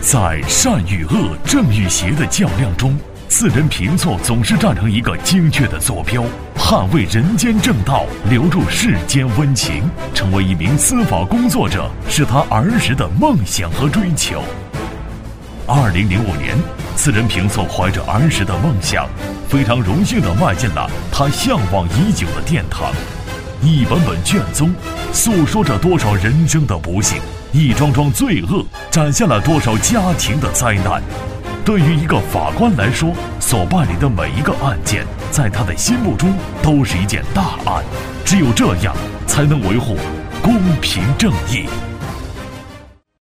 在善与恶、正与邪的较量中，四人平错总是站成一个精确的坐标，捍卫人间正道，留住世间温情。成为一名司法工作者，是他儿时的梦想和追求。2005年，四人平错怀着儿时的梦想，非常荣幸地迈进了他向往已久的殿堂。一本本卷宗，诉说着多少人生的不幸；一桩桩罪恶，展现了多少家庭的灾难。对于一个法官来说，所办理的每一个案件，在他的心目中都是一件大案。只有这样，才能维护公平正义。